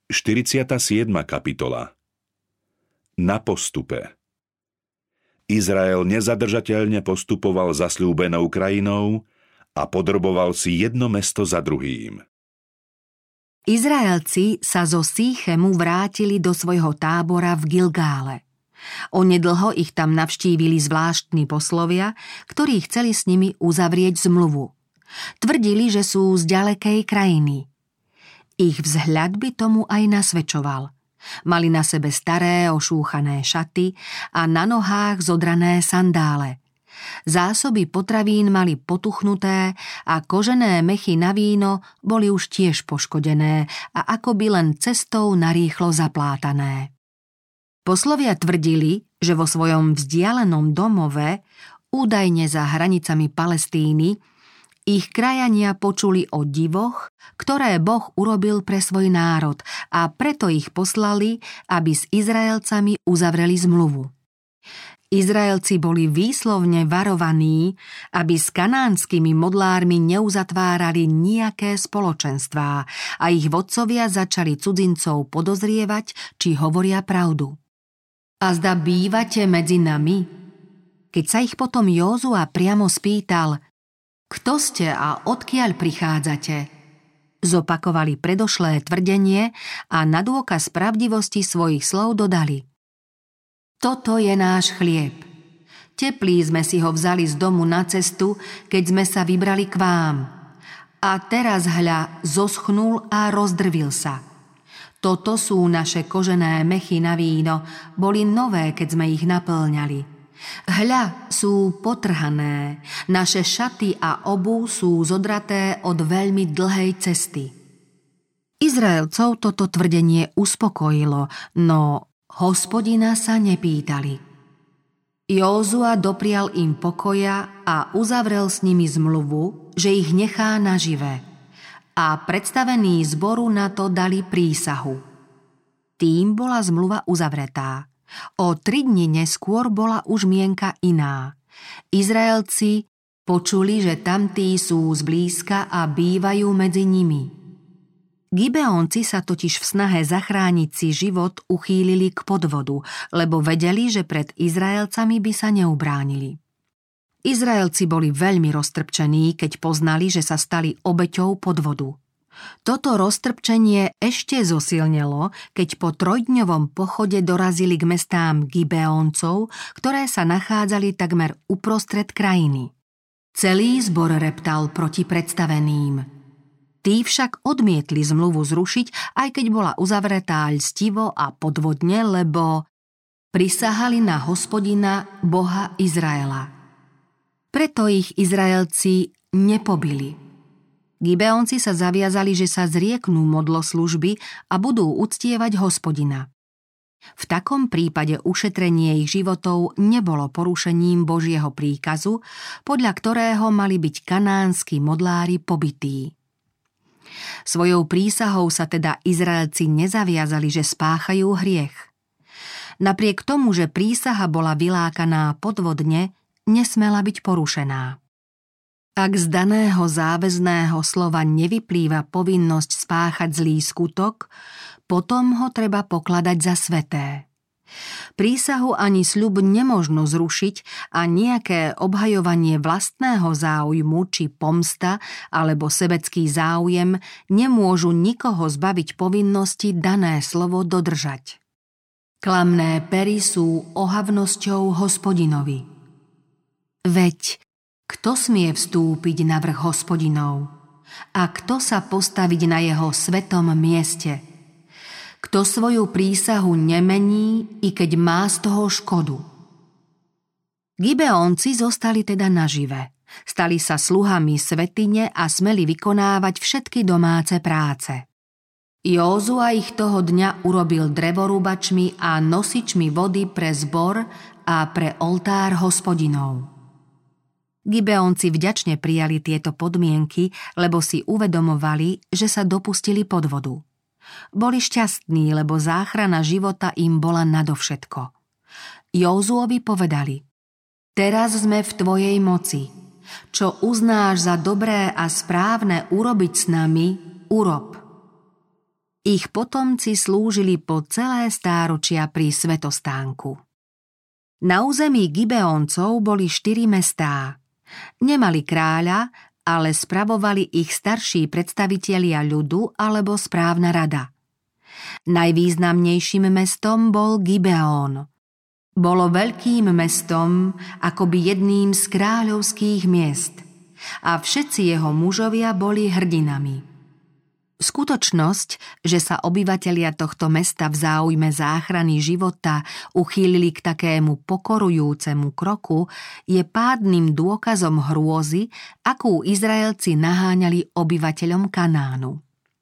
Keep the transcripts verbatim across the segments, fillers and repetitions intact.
štyridsiata siedma kapitola. Na postupe. Izrael nezadržateľne postupoval zasľúbenou krajinou a podroboval si jedno mesto za druhým. Izraelci sa zo Síchemu vrátili do svojho tábora v Gilgále. Onedlho ich tam navštívili zvláštni poslovia, ktorí chceli s nimi uzavrieť zmluvu. Tvrdili, že sú z ďalekej krajiny. Ich vzhľad by tomu aj nasvedčoval. Mali na sebe staré ošúchané šaty a na nohách zodrané sandále. Zásoby potravín mali potuchnuté a kožené mechy na víno boli už tiež poškodené a akoby len cestou narýchlo zaplátané. Poslovia tvrdili, že vo svojom vzdialenom domove, údajne za hranicami Palestíny, ich krajania počuli o divoch, ktoré Boh urobil pre svoj národ a preto ich poslali, aby s Izraelcami uzavreli zmluvu. Izraelci boli výslovne varovaní, aby s kanánskymi modlármi neuzatvárali nejaké spoločenstvá a ich vodcovia začali cudzincov podozrievať, či hovoria pravdu. A zda bývate medzi nami? Keď sa ich potom Józua priamo spýtal, kto ste a odkiaľ prichádzate? Zopakovali predošlé tvrdenie a na dôkaz pravdivosti svojich slov dodali: Toto je náš chlieb. Teplý sme si ho vzali z domu na cestu, keď sme sa vybrali k vám. A teraz hľa zoschnul a rozdrvil sa. Toto sú naše kožené mechy na víno, boli nové, keď sme ich napĺňali. Hľa, sú potrhané, naše šaty a obuv sú zodraté od veľmi dlhej cesty. Izraelcov toto tvrdenie uspokojilo, no Hospodina sa nepýtali. Józua doprial im pokoja a uzavrel s nimi zmluvu, že ich nechá nažive. A predstavení zboru na to dali prísahu. Tým bola zmluva uzavretá. O tri dni neskôr bola už mienka iná. Izraelci počuli, že tamtí sú zblízka a bývajú medzi nimi. Gibeonci sa totiž v snahe zachrániť si život uchýlili k podvodu, lebo vedeli, že pred Izraelcami by sa neubránili. Izraelci boli veľmi roztrpčení, keď poznali, že sa stali obeťou podvodu. Toto roztrpčenie ešte zosilnelo, keď po trojdňovom pochode dorazili k mestám Gibeóncov, ktoré sa nachádzali takmer uprostred krajiny. Celý zbor reptal proti predstaveným. Tí však odmietli zmluvu zrušiť, aj keď bola uzavretá ľstivo a podvodne, lebo prisahali na Hospodina, Boha Izraela. Preto ich Izraelci nepobili. Gibeonci sa zaviazali, že sa zrieknú modloslužby a budú uctievať Hospodina. V takom prípade ušetrenie ich životov nebolo porušením Božieho príkazu, podľa ktorého mali byť kanánsky modlári pobití. Svojou prísahou sa teda Izraelci nezaviazali, že spáchajú hriech. Napriek tomu, že prísaha bola vylákaná podvodne, nesmela byť porušená. Ak z daného záväzného slova nevyplýva povinnosť spáchať zlý skutok, potom ho treba pokladať za sväté. Prísahu ani sľub nemožno zrušiť a nejaké obhajovanie vlastného záujmu či pomsta alebo sebecký záujem nemôžu nikoho zbaviť povinnosti dané slovo dodržať. Klamné pery sú ohavnosťou Hospodinovi. Veď kto smie vstúpiť na vrch Hospodinov? A kto sa postaviť na jeho svetom mieste? Kto svoju prísahu nemení, i keď má z toho škodu? Gibeonci zostali teda nažive. Stali sa sluhami svätyne a smeli vykonávať všetky domáce práce. Józua ich toho dňa urobil drevorúbačmi a nosičmi vody pre zbor a pre oltár Hospodinov. Gibeonci vďačne prijali tieto podmienky, lebo si uvedomovali, že sa dopustili podvodu. Boli šťastní, lebo záchrana života im bola nadovšetko. Józuovi povedali: Teraz sme v tvojej moci. Čo uznáš za dobré a správne urobiť s nami, urob. Ich potomci slúžili po celé stáročia pri svätostánku. Na území Gibeóncov boli štyri mestá. Nemali kráľa, ale spravovali ich starší predstavitelia ľudu alebo správna rada. Najvýznamnejším mestom bol Gibeón. Bolo veľkým mestom, akoby jedným z kráľovských miest, a všetci jeho mužovia boli hrdinami. Skutočnosť, že sa obyvatelia tohto mesta v záujme záchrany života uchýlili k takému pokorujúcemu kroku, je pádnym dôkazom hrôzy, akú Izraelci naháňali obyvateľom Kanánu.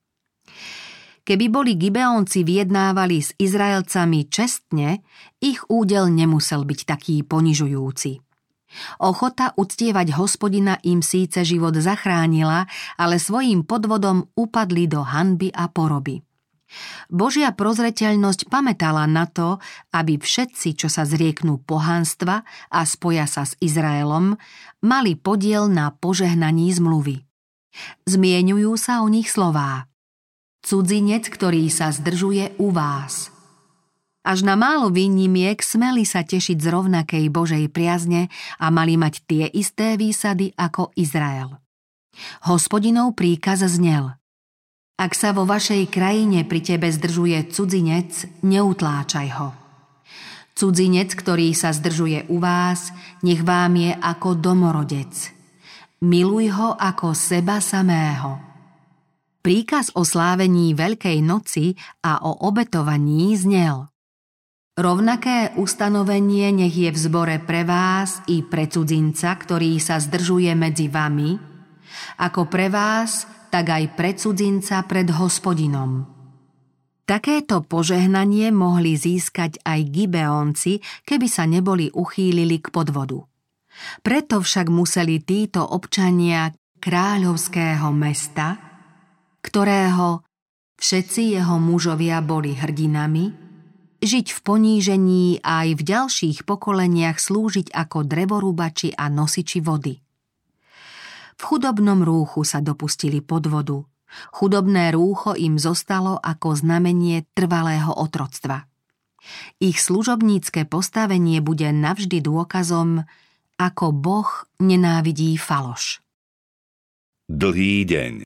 Keby boli Gibeónci vyjednávali s Izraelcami čestne, ich údel nemusel byť taký ponižujúci. Ochota uctievať Hospodina im síce život zachránila, ale svojím podvodom upadli do hanby a poroby. Božia prozreteľnosť pamätala na to, aby všetci, čo sa zrieknú pohanstva a spoja sa s Izraelom, mali podiel na požehnaní zmluvy. Zmieňujú sa o nich slová: Cudzinec, ktorý sa zdržuje u vás. Až na málo výnimiek smeli sa tešiť z rovnakej Božej priazne a mali mať tie isté výsady ako Izrael. Hospodinov príkaz znel: Ak sa vo vašej krajine pri tebe zdržuje cudzinec, neutláčaj ho. Cudzinec, ktorý sa zdržuje u vás, nech vám je ako domorodec. Miluj ho ako seba samého. Príkaz o slávení Veľkej noci a o obetovaní znel: Rovnaké ustanovenie nech je v zbore pre vás i pre cudzinca, ktorý sa zdržuje medzi vami, ako pre vás, tak aj pre cudzinca pred Hospodinom. Takéto požehnanie mohli získať aj Gibeónci, keby sa neboli uchýlili k podvodu. Preto však museli títo občania kráľovského mesta, ktorého všetci jeho mužovia boli hrdinami, žiť v ponížení a aj v ďalších pokoleniach slúžiť ako drevorúbači a nosiči vody. V chudobnom rúchu sa dopustili podvodu. Chudobné rúcho im zostalo ako znamenie trvalého otroctva. Ich služobnícke postavenie bude navždy dôkazom, ako Boh nenávidí faloš. Dlhý deň.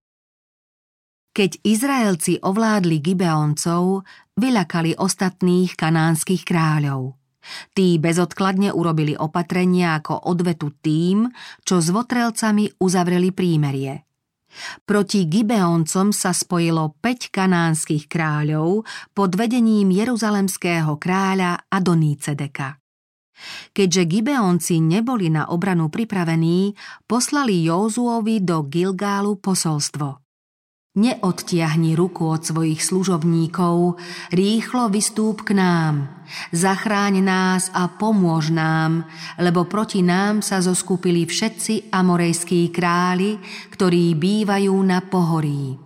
Keď Izraelci ovládli Gibeóncov, vyľakali ostatných kanánskych kráľov. Tí bezodkladne urobili opatrenia ako odvetu tým, čo s votrelcami uzavreli prímerie. Proti Gibeóncom sa spojilo päť kanánskych kráľov pod vedením jeruzalemského kráľa Adonícedeka. Keďže Gibeónci neboli na obranu pripravení, poslali Józuovi do Gilgálu posolstvo: Neodtiahni ruku od svojich služobníkov, rýchlo vystúp k nám, zachráň nás a pomôž nám, lebo proti nám sa zoskupili všetci amorejskí králi, ktorí bývajú na pohorí.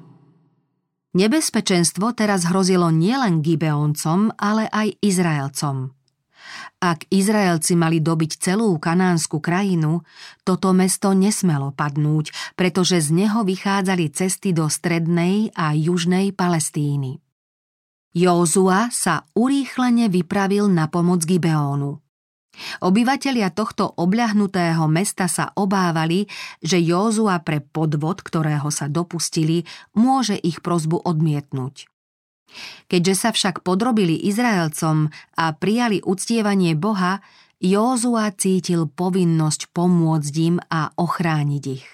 Nebezpečenstvo teraz hrozilo nielen Gibeóncom, ale aj Izraelcom. Ak Izraelci mali dobiť celú kanánsku krajinu, toto mesto nesmelo padnúť, pretože z neho vychádzali cesty do strednej a južnej Palestíny. Józua sa urýchlene vypravil na pomoc Gibeónu. Obyvatelia tohto obľahnutého mesta sa obávali, že Józua pre podvod, ktorého sa dopustili, môže ich prosbu odmietnúť. Keďže sa však podrobili Izraelcom a prijali uctievanie Boha, Józua cítil povinnosť pomôcť im a ochrániť ich.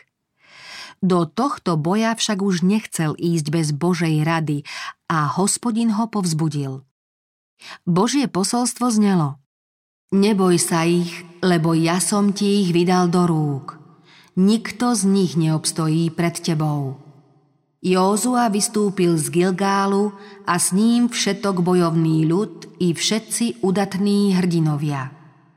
Do tohto boja však už nechcel ísť bez Božej rady a Hospodin ho povzbudil. Božie posolstvo znelo: Neboj sa ich, lebo ja som ti ich vydal do rúk. Nikto z nich neobstojí pred tebou. Józua vystúpil z Gilgálu a s ním všetok bojovný ľud i všetci udatní hrdinovia.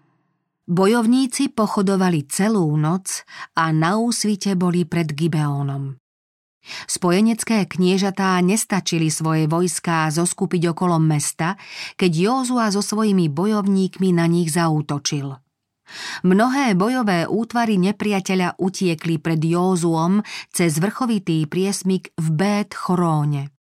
Bojovníci pochodovali celú noc a na úsvite boli pred Gibeónom. Spojenecké kniežatá nestačili svoje vojská zoskupiť okolo mesta, keď Józua so svojimi bojovníkmi na nich zaútočil. Mnohé bojové útvary nepriateľa utiekli pred Józuom cez vrchovitý priesmyk v Bét Choróne.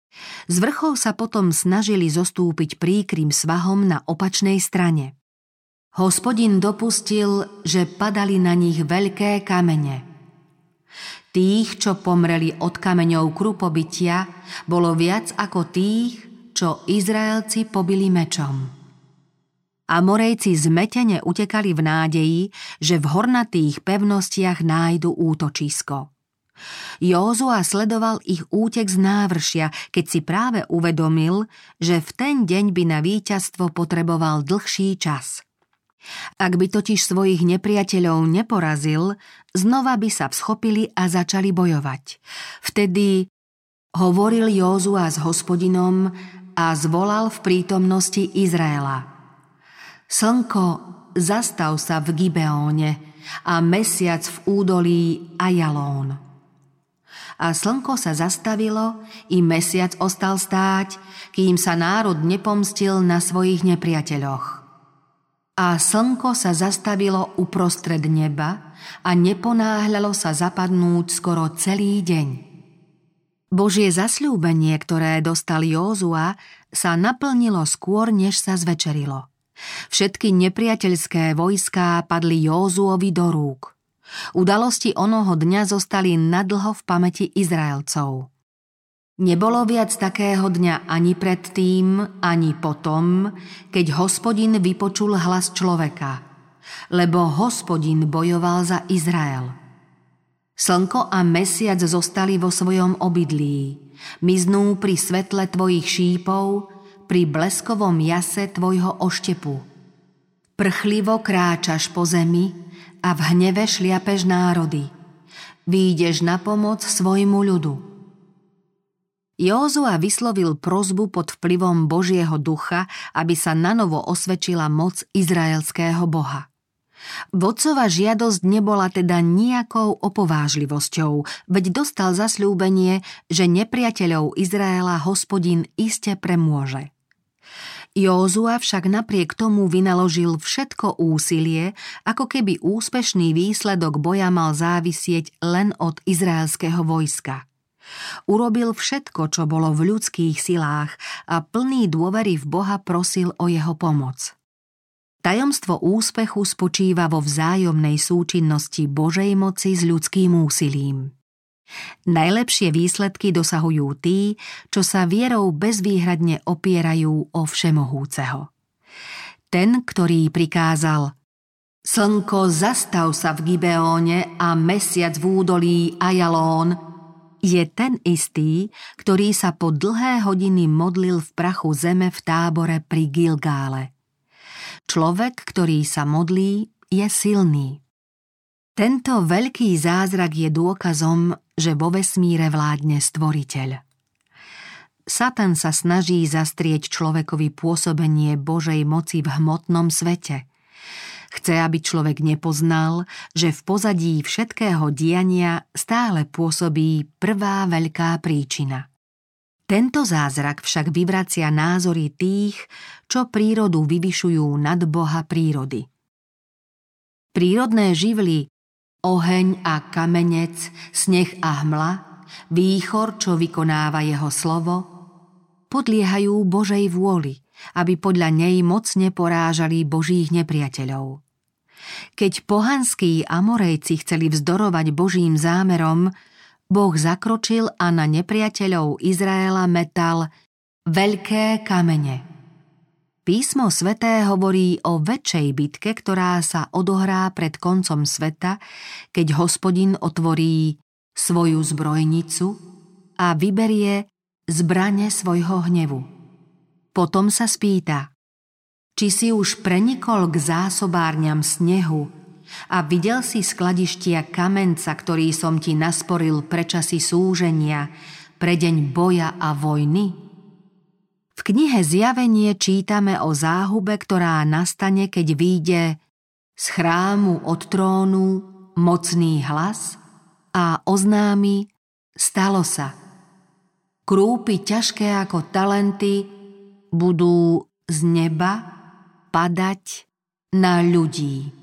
Z vrchov sa potom snažili zostúpiť príkrym svahom na opačnej strane. Hospodin dopustil, že padali na nich veľké kamene. Tých, čo pomreli od kameňov krupobytia, bolo viac ako tých, čo Izraelci pobili mečom. Amorejci zmetene utekali v nádeji, že v hornatých pevnostiach nájdu útočisko. Józua sledoval ich útek z návršia, keď si práve uvedomil, že v ten deň by na víťazstvo potreboval dlhší čas. Ak by totiž svojich nepriateľov neporazil, znova by sa vschopili a začali bojovať. Vtedy hovoril Józua s Hospodinom a zvolal v prítomnosti Izraela: Slnko, zastav sa v Gibeóne a mesiac v údolí Ajalón. A slnko sa zastavilo, i mesiac ostal stáť, kým sa národ nepomstil na svojich nepriateľoch. A slnko sa zastavilo uprostred neba a neponáhľalo sa zapadnúť skoro celý deň. Božie zasľúbenie, ktoré dostal Józua, sa naplnilo skôr, než sa zvečerilo. Všetky nepriateľské vojská padli Józuovi do rúk. Udalosti onoho dňa zostali nadlho v pamäti Izraelcov. Nebolo viac takého dňa ani predtým, ani potom, keď Hospodin vypočul hlas človeka, lebo Hospodin bojoval za Izrael. Slnko a mesiac zostali vo svojom obydlí, miznú pri svetle tvojich šípov, pri bleskovom jase tvojho oštepu. Prchlivo kráčaš po zemi a v hneve šliapeš národy. Výjdeš na pomoc svojmu ľudu. Józua vyslovil prosbu pod vplyvom Božieho ducha, aby sa nanovo osvedčila moc izraelského Boha. Vodcova žiadosť nebola teda nijakou opovážlivosťou, veď dostal zasľúbenie, že nepriateľov Izraela Hospodin iste premôže. Józua však napriek tomu vynaložil všetko úsilie, ako keby úspešný výsledok boja mal závisieť len od izraelského vojska. Urobil všetko, čo bolo v ľudských silách a plný dôvery v Boha prosil o jeho pomoc. Tajomstvo úspechu spočíva vo vzájomnej súčinnosti Božej moci s ľudským úsilím. Najlepšie výsledky dosahujú tí, čo sa vierou bezvýhradne opierajú o Všemohúceho. Ten, ktorý prikázal: Slnko, zastav sa v Gibeóne a mesiac v údolí Ajalón, je ten istý, ktorý sa po dlhé hodiny modlil v prachu zeme v tábore pri Gilgále. Človek, ktorý sa modlí, je silný. Tento veľký zázrak je dôkazom, že vo vesmíre vládne Stvoriteľ. Satan sa snaží zastrieť človekovi pôsobenie Božej moci v hmotnom svete. Chce, aby človek nepoznal, že v pozadí všetkého diania stále pôsobí prvá veľká príčina. Tento zázrak však vyvracia názory tých, čo prírodu vyvyšujú nad Boha prírody. Prírodné živly, oheň a kamenec, sneh a hmla, výchor, čo vykonáva jeho slovo, podliehajú Božej vôli, aby podľa nej mocne porážali Božích nepriateľov. Keď pohanskí Amorejci chceli vzdorovať Božím zámerom, Boh zakročil a na nepriateľov Izraela metal veľké kamene. Písmo sväté hovorí o väčšej bitke, ktorá sa odohrá pred koncom sveta, keď Hospodin otvorí svoju zbrojnicu a vyberie zbrane svojho hnevu. Potom sa spýta: či si už prenikol k zásobárňam snehu a videl si skladištia kamenca, ktorý som ti nasporil pre časy súženia, pre deň boja a vojny? V knihe Zjavenie čítame o záhube, ktorá nastane, keď vyjde z chrámu od trónu mocný hlas a oznámi: stalo sa. Krúpy ťažké ako talenty budú z neba padať na ľudí.